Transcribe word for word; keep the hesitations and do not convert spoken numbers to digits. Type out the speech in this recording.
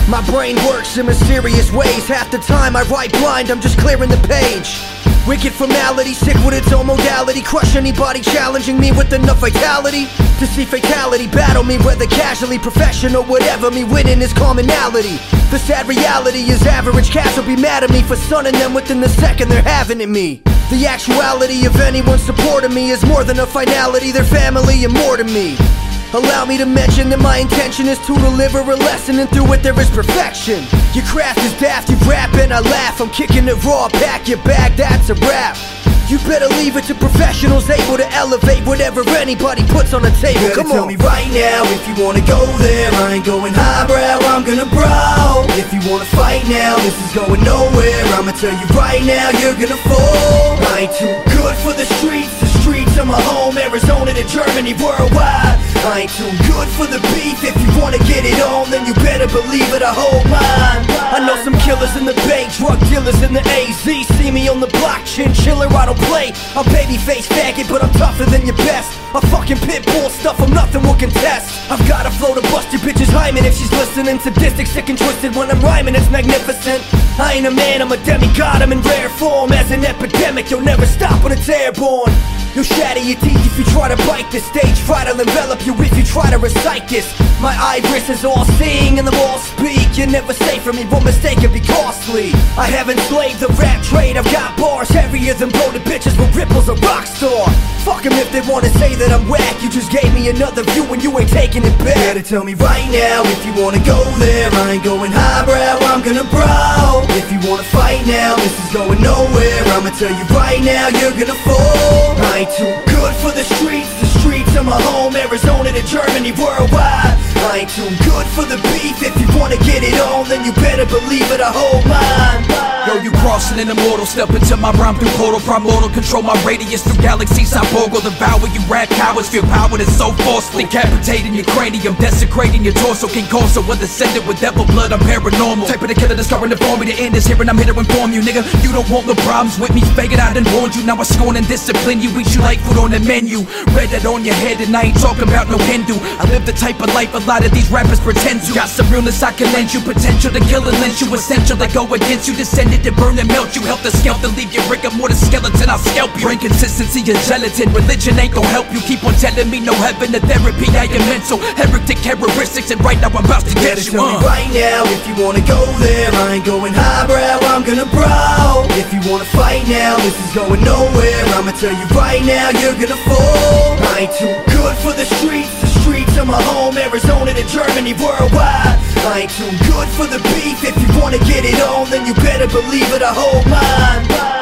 My brain works in mysterious ways. Half the time I write blind, I'm just clearing the page. Wicked formality, sick with its own modality. Crush anybody challenging me with enough vitality to see fatality battle me, whether casually, professional, whatever. Me winning is commonality. The sad reality is average cats will be mad at me for sunning them within the second they're having at me. The actuality of anyone supporting me is more than a finality. Their family and more to me. Allow me to mention that my intention is to deliver a lesson, and through it there is perfection. Your craft is daft, you rap and I laugh. I'm kicking it raw, pack your bag, that's a wrap. You better leave it to professionals able to elevate whatever anybody puts on the table. You Come tell on. me right now if you wanna go there. I ain't going highbrow, I'm gonna brow. If you wanna fight now, this is going nowhere. I'ma tell you right now, you're gonna fall. I ain't too good for the streets. The streets are my home, Arizona to Germany, worldwide. I ain't too good for the beef. If you wanna get it on, then you better believe it, I hold mine. I know some killers in the Bay, drug dealers in the A Z. See me on the block, chinchiller, I don't play. I'm babyface faggot, but I'm tougher than your best. A fucking pit bull stuff, I'm nothing will contest. I've got a flow to bust your bitch's hymen if she's listening. Sadistic, sick and twisted when I'm rhyming, it's magnificent. I ain't a man, I'm a demigod, I'm in rare form. As an epidemic, you'll never stop when it's airborne. You'll shatter your teeth if you try to bite the stage. Fright will envelop you if you try to recite this. My iris is all seeing and the walls speak. You're never safe from me, one mistake can be costly. I have enslaved the rap trade, I've got bars heavier than bloated bitches with ripples, a rock star. Fuck them if they wanna say that I'm whack. You just gave me another view and you ain't taking it back. You better tell me right now if you wanna go there. I ain't going highbrow, I'm gonna brow. If you wanna fight now, this is going nowhere. I'ma tell you right now, you're gonna fall. I ain't too good for the streets. The streets are my home, Arizona to Germany, worldwide. I ain't too good for the beef. If you wanna get it on, then you better believe it, I hold mine. Yo, you crossing an immortal, step into my rhyme through portal. Primordial, control my radius through galaxies. Cyborg will devour you rap cowards. Feel power that's so forceful, decapitating your cranium, desecrating your torso. King Corso, well descended with devil blood, I'm paranormal. Type of the killer that's covering the form. The end is here and I'm here to inform you, nigga. You don't want no problems with me, faggot, I done warned you. Now I scorn and discipline you, eat you like food on the menu. Read that on your head and I ain't talking about no Hindu. I live the type of life a lot of these rappers pretend to. Got some realness I can lend you, potential to kill and lynch you. Essential to go against you, descended to burn and melt you. Help the scalp to leave your rigor more than skeleton, I'll scalp you. Bring consistency and gelatin, religion ain't gon' help you. Keep on telling me no heaven, the therapy I am mental. Heretic characteristics and right now I'm about to You get better you tell uh. me right now if you wanna go there. I ain't going highbrow, I'm gonna brow. If you wanna fight now, this is going nowhere. I'ma tell you right now, you're gonna fall. I ain't too good for the streets. The streets are my home, Arizona to Germany, worldwide. I ain't too good for the beef. If you wanna get it on, then you better believe it, I hold mine.